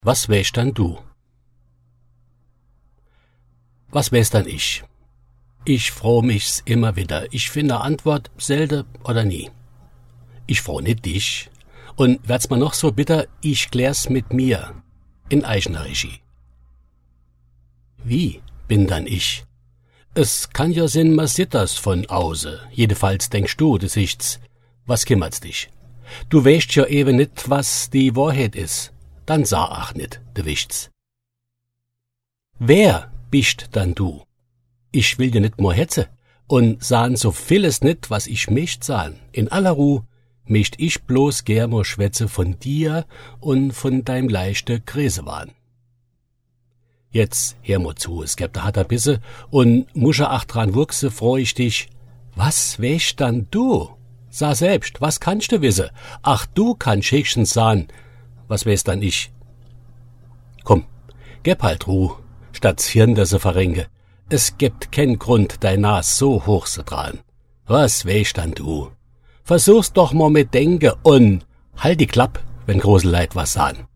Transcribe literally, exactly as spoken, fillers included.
Was wärst dann du? Was wär's dann ich? Ich freu mich's immer wieder. Ich finde Antwort selde oder nie. Ich freu nicht dich. Und werd's mal noch so bitter, ich klär's mit mir. In eigener Regie. Wie bin dann ich? Es kann ja sinn, man sieht das von außen. Jedenfalls denkst du, du sicht's. Was kümmert's dich? Du weißt ja eben nicht, was die Wahrheit is. Dann sag ach nicht, du wicht's. Wer bist dann du? Ich will dir nicht more hetze und sahen so vieles nicht, was ich möcht sahen. In aller Ruh möcht ich bloß gern mo schwätze von dir und von deinem leichte Gräsewahn. Jetzt hör mo zu, es gibt da harter Bisse und musche ach dran wuchse, freu ich dich. Was wäsch dann du? Sag selbst, was kannst du wisse? Ach, du kannst höchstens sahen. Was wär's dann ich? Komm, geb halt Ruh, statt's Hirn, dass se verrenke. Es gibt kein Grund, dein Nas so hoch zu dran. Was wärst dann du? Versuch's doch mal mit Denke und halt die Klapp, wenn große Leid was sahen.